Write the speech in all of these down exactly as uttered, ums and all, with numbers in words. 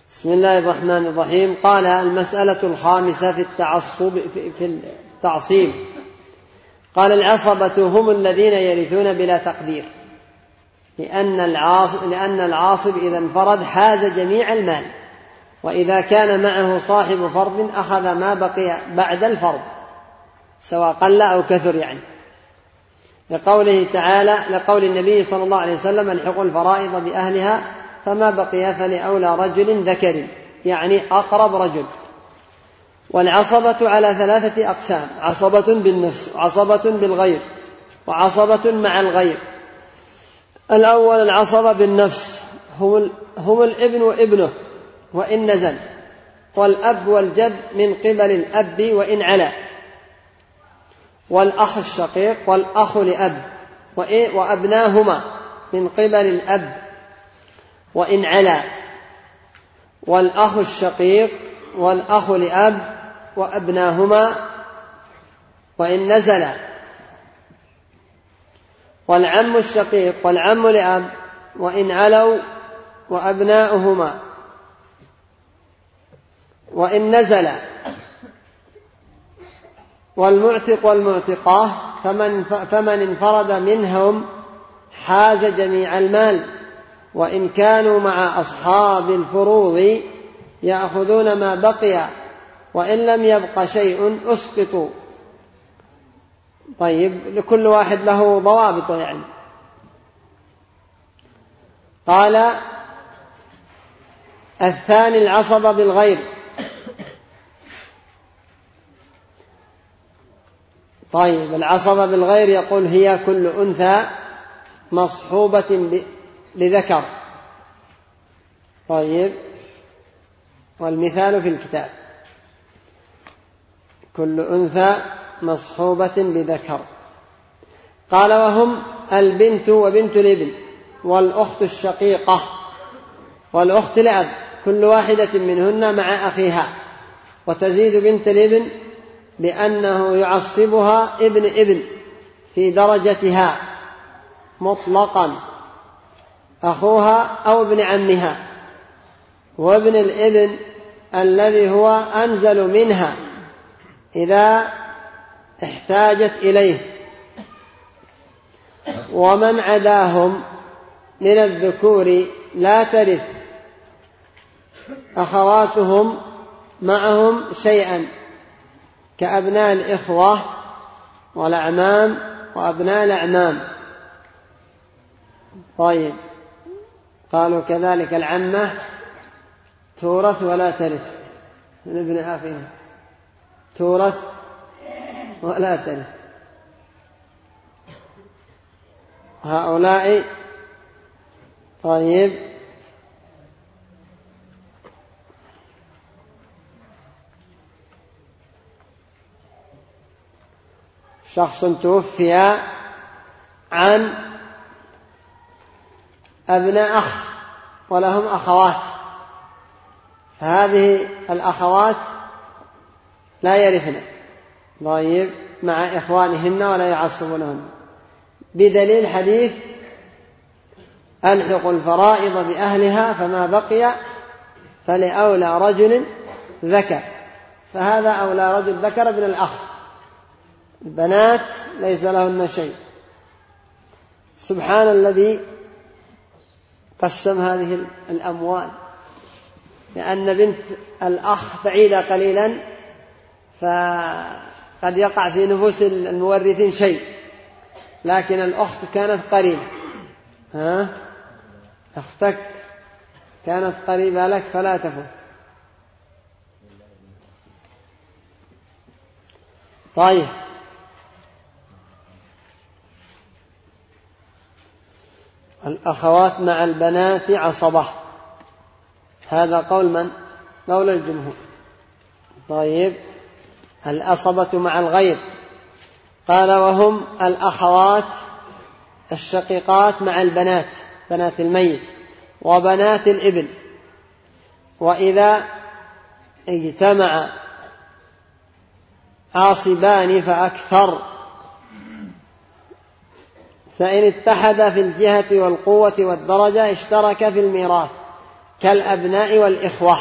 بسم الله الرحمن الرحيم. قال: المسألة الخامسة في التعصب في التعصيب. قال: العصبة هم الذين يرثون بلا تقدير، لأن العاصب, لأن العاصب إذا انفرد حاز جميع المال، وإذا كان معه صاحب فرض أخذ ما بقي بعد الفرض سواء قل أو كثر، يعني لقوله تعالى لقول النبي صلى الله عليه وسلم: الحقوا الفرائض بأهلها فما بقي فلأولى رجل ذكر، يعني أقرب رجل. والعصبة على ثلاثة أقسام: عصبة بالنفس، وعصبة بالغير، وعصبة مع الغير. الأول العصبة بالنفس، هم الابن وابنه وإن نزل، والأب والجد من قبل الأب وإن علا، والأخ الشقيق والأخ لأب وأبناهما من قبل الأب وإن علا، والأخ الشقيق والأخ لأب وأبناهما وإن نزلا، والعم الشقيق والعم لأب وإن علوا وأبناؤهما وإن نزلا، والمعتق والمعتقاه فمن, فمن انفرد منهم حاز جميع المال، وإن كانوا مع أصحاب الفروض يأخذون ما بقي، وإن لم يبق شيء أسقطوا. طيب، لكل واحد له ضوابط يعني. قال: الثاني العصبة بالغير. طيب، العصبة بالغير يقول: هي كل أنثى مصحوبة لذكر. طيب، والمثال في الكتاب: كل أنثى مصحوبة بذكر. قال: وهم البنت وبنت الابن، والأخت الشقيقة، والأخت لأب، كل واحدة منهن مع أخيها، وتزيد بنت الابن لأنه يعصبها ابن ابن في درجتها مطلقا، أخوها أو ابن عمها، وابن الابن الذي هو أنزل منها إذا احتاجت إليه. ومن عداهم من الذكور لا ترث أخواتهم معهم شيئا، كأبناء الإخوة والأعمام وأبناء الأعمام. طيب، قالوا كذلك العمة تورث ولا ترث، من ابن أخيها تورث ولا ترث. هؤلاء طيب شخص توفي عن أبناء أخ ولهم أخوات، فهذه الأخوات لا يرثن، طيب، مع إخوانهن ولا يعصبونهن، بدليل حديث: ألحق الفرائض بأهلها فما بقي فلأولى رجل ذكر. فهذا أولى رجل ذكر ابن الأخ، البنات ليس لهن شيء. سبحان الذي قسم هذه الأموال، لأن بنت الأخ بعيدة قليلا، فقد يقع في نفوس المورثين شيء، لكن الأخت كانت قريبة، ها أختك كانت قريبة لك فلا تفوت. طيب، الأخوات مع البنات عصبة، هذا قول من؟ قول الجمهور. طيب، العصبة مع الغير. قال: وهم الأخوات الشقيقات مع البنات، بنات الميت، وبنات الابن، وإذا اجتمع عاصبان فأكثر، فإن اتحد في الجهة والقوة والدرجة اشترك في الميراث، كالأبناء والإخوة.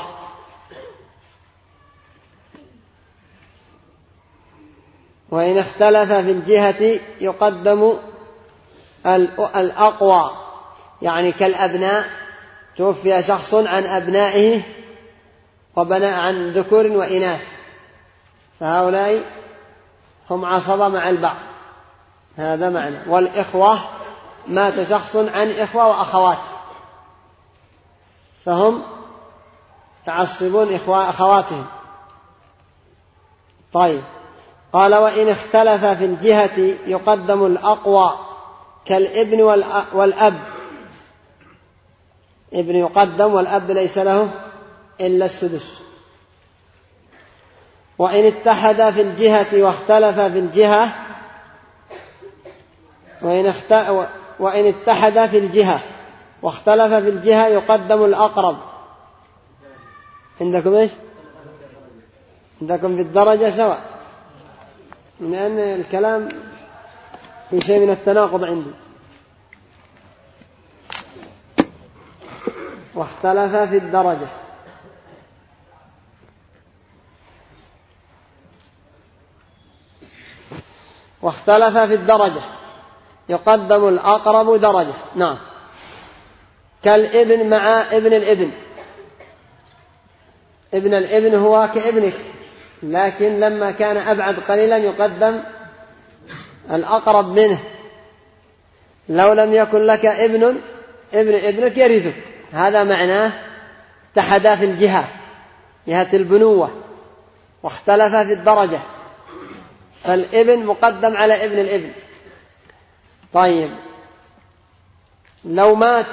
وإن اختلف في الجهة يقدم الأقوى، يعني كالأبناء، توفي شخص عن أبنائه وبنى عن ذكور وإناث، فهؤلاء هم عصبة مع البعض، هذا معنى. والإخوة مات شخص عن إخوة وأخوات، فهم يعصبون أخواتهم. طيب، قال وإن اختلف في الجهة يقدم الأقوى كالابن والأب. ابن يقدم والأب ليس له إلا السدس. وإن اتحد في الجهة واختلف في الجهة وإن, اخت... وإن اتحد في الجهة واختلف في الجهة يقدم الأقرب. عندكم إيش؟ عندكم في الدرجة سواء، لأن الكلام في شيء من التناقض عندي. واختلف في الدرجة. واختلف في الدرجة يقدم الأقرب درجة. نعم، كالابن مع ابن الابن. ابن الابن هو كابنك، لكن لما كان أبعد قليلا يقدم الأقرب منه. لو لم يكن لك ابن، ابن ابنك يرثك، هذا معناه اتحدا في الجهة، جهة البنوة، واختلف في الدرجة، فالابن مقدم على ابن الابن. طيب، لو مات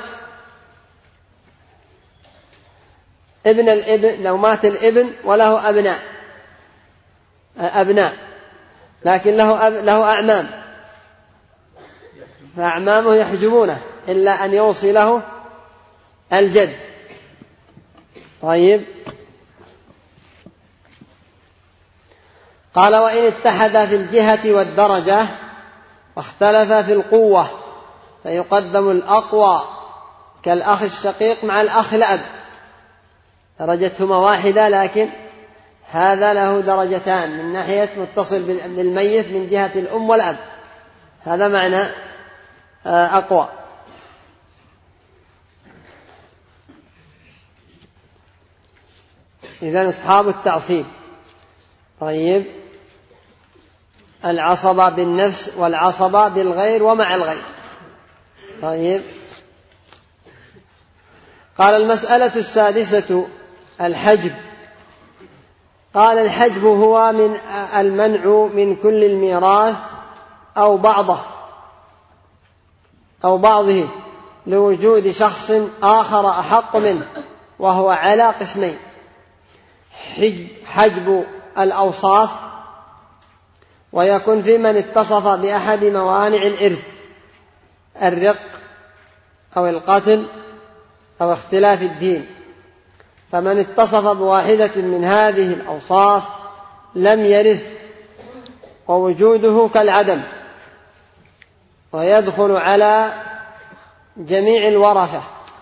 ابن الابن، لو مات الابن وله أبناء أبناء لكن له أب... له أعمام، فأعمامه يحجبونه إلا أن يوصي له الجد. طيب، قال وإن اتحد في الجهة والدرجة واختلف في القوة فيقدم الأقوى كالأخ الشقيق مع الأخ الأب، درجتهما واحدة، لكن هذا له درجتان من ناحية متصل بالميت من جهة الأم والأب، هذا معنى أقوى. إذن أصحاب التعصيب. طيب، العصبة بالنفس والعصبة بالغير ومع الغير. طيب، قال المسألة السادسة الحجب. قال الحجب هو من المنع من كل الميراث أو بعضه أو بعضه لوجود شخص آخر أحق منه، وهو على قسمين: حجب الأوصاف، ويكون في من اتصف بأحد موانع الإرث: الرق أو القتل أو اختلاف الدين. فمن اتصف بواحدة من هذه الأوصاف لم يرث، ووجوده كالعدم، ويدخل على جميع الورثة.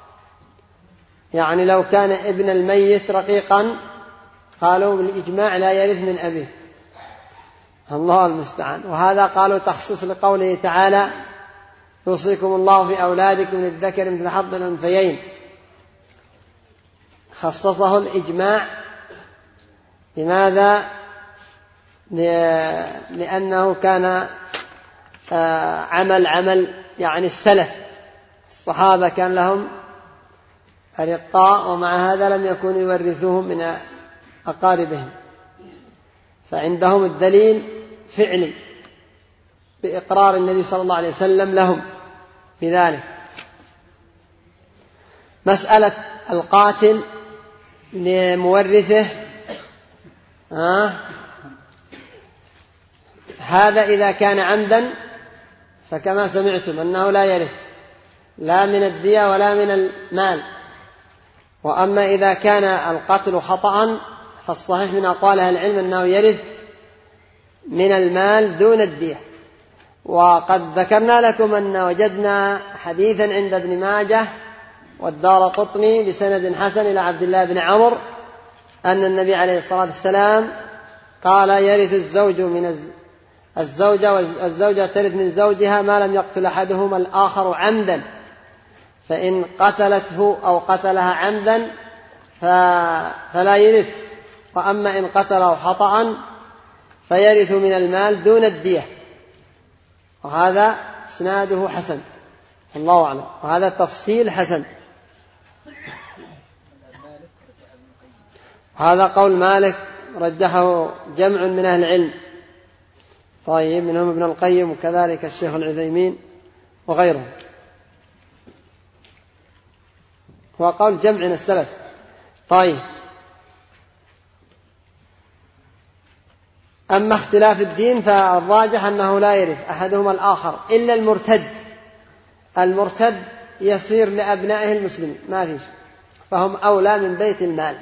يعني لو كان ابن الميت رقيقا قالوا بالإجماع لا يرث من أبيه، الله المستعان. وهذا قالوا تخصيص لقوله تعالى: يوصيكم الله في أولادكم للذكر مثل حظ الأنثيين، خصصه الإجماع. لماذا؟ لأنه كان عمل عمل يعني السلف، الصحابة كان لهم أرقاء، ومع هذا لم يكونوا يورثوهم من أقاربهم، فعندهم الدليل فعلي بإقرار النبي صلى الله عليه وسلم لهم في ذلك. مسألة القاتل لمورثه، آه هذا إذا كان عمدا فكما سمعتم أنه لا يرث لا من الدية ولا من المال. وأما إذا كان القتل خطأ فالصحيح من أقوال أهل العلم أنه يرث من المال دون الدية. وقد ذكرنا لكم أن وجدنا حديثا عند ابن ماجه والدارقطني بسند حسن إلى عبد الله بن عمرو أن النبي عليه الصلاة والسلام قال يرث الزوج من الزوجة والزوجة ترث من زوجها ما لم يقتل أحدهما الآخر عمدا، فإن قتلته أو قتلها عمدا فلا يرث، وأما إن قتله خطأ فيرث من المال دون الدية. وهذا إسناده حسن الله أعلم، وهذا تفصيل حسن. هذا قول مالك رجحه جمع من أهل العلم، طيب منهم ابن القيم وكذلك الشيخ العثيمين وغيرهم، هو قول جمع من السلف. طيب أما اختلاف الدين فالراجح أنه لا يرث أحدهما الآخر إلا المرتد. المرتد يصير لأبنائه المسلمين ما فيش، فهم أولى من بيت المال.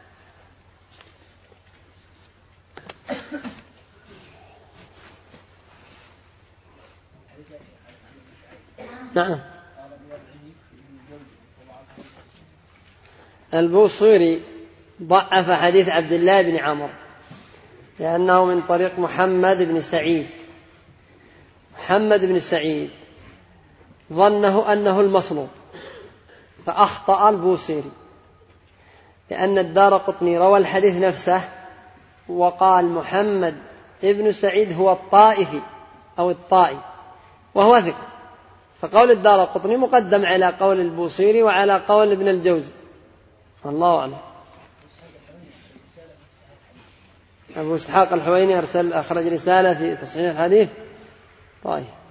نعم. البوصيري ضعف حديث عبد الله بن عمرو لأنه من طريق محمد بن سعيد. محمد بن سعيد ظنه أنه المصلوب فأخطأ البوصيري، لأن الدارقطني روى الحديث نفسه وقال محمد ابن سعيد هو الطائفي أو الطائي وهو ثقة، فقول الدارقطني مقدم على قول البوصيري وعلى قول ابن الجوزي، الله أعلم. أبو إسحاق الحويني أرسل أخرج رسالة في تصحيح الحديث. طيب.